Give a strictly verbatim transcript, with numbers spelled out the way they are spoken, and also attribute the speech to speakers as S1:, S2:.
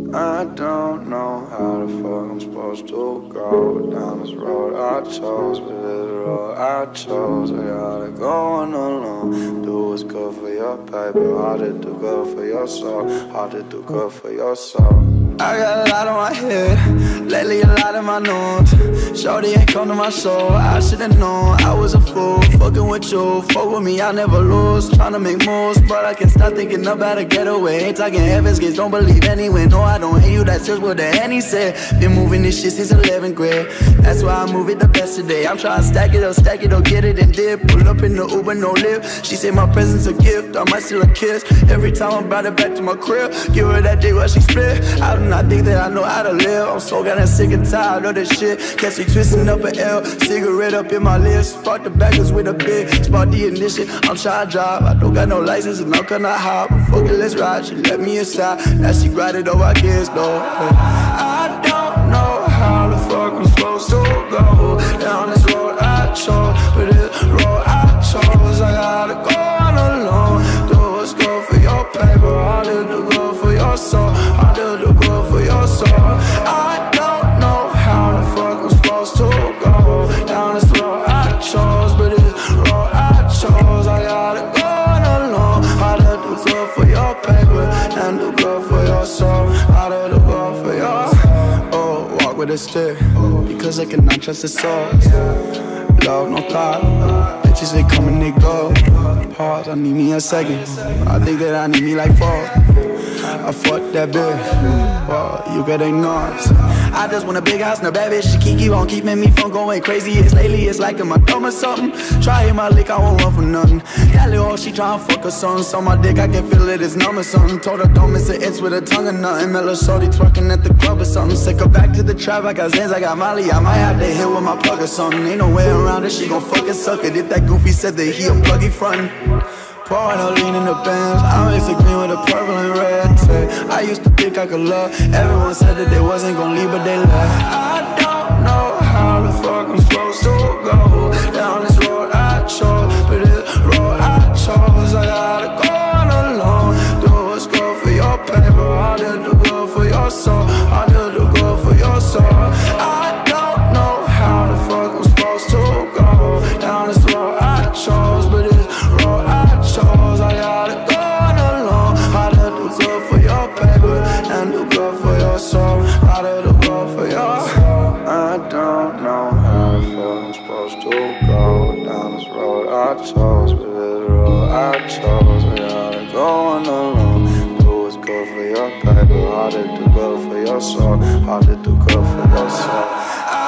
S1: I don't know how the fuck I'm supposed to go down this road I chose, but it's the road I chose. I gotta go on alone. Do what's good for your paper, hard to do good for your soul, hard to do good for your soul. I got a lot on my head, lately a lot in my nose. Shorty ain't come to my show, I should've known I was a fool, fucking with you. Fuck with me, I never lose, tryna make moves, but I can't stop thinking about a getaway. Ain't talking heaven's gates, don't believe anyway. No, I don't hate you, that's just what the Henny said. Been moving this shit since eleventh grade, that's why I move it the best today. I'm tryna stack it up, stack it up, get it and dip. Pull up in the Uber, no lift. She said my presence a gift, I might steal a kiss every time I brought it back to my crib. Give her that dick while she split. I do not think that I know how to live. I'm so goddamn sick and tired of this shit. Catch me twisting up an L, cigarette up in my lips. Spark the backers with a big, spark the ignition. I'm tryna drive, I don't got no license and I'm kinda hot, but fuck it, let's ride. She let me inside, now she grind it over, I guess though. I don't know how the fuck I'm supposed to go down this road I chose, but this road I chose. I gotta go on alone. Do what's good for your paper, I did the good for your soul, I did the good for your soul. I don't know how the fuck I'm supposed to go down this road I chose, but this road I chose. I gotta go on alone. I did the good for your paper and the good for your soul, I did the good for your oh, walk with a stick, because I cannot trust the soul. Love, no thought, bitches they come and they go. Pause, I need me a second, I think that I need me like four. I fucked that bitch, well, you better ignore it. I just want a big house and a bad bitch. She keep, keep on keeping me from going crazy. It's lately, it's like in my thumb or something. Try hit my lick, I won't run for nothing. That little hoe, she tryna fuck her son. So my dick, I can feel it, it's numb or something. Told her don't miss an inch with a tongue or nothing. Mellow shorty twerking at the club or something. Sick her back to the trap, I got Zans, I got Molly. I might have to hit with my plug or something. Ain't no way around it, she gon' fucking suck it. If that goofy said that he a pluggy frontin'. Pouring her lean in the bands, I mix the green with the purple and red. Say, I used to think I could love, everyone said that they wasn't gon' leave, but they left. I don't know how the fuck I'm supposed to go down this road I chose, but this road I chose. I gotta go on alone. Do what's good for your paper, I did the good for your soul, I did the good for your soul. I don't know how the fuck I'm supposed to go down this road I chose, but this road I chose. I gotta go on alone. I did the good for your paper and the good for your soul, I did the good for your soul. I don't know how the fuck I'm supposed to go down this road I chose, but this road I chose. I gotta go on alone. Do what's good for your paper, I did the good for your soul, I did the good for your soul.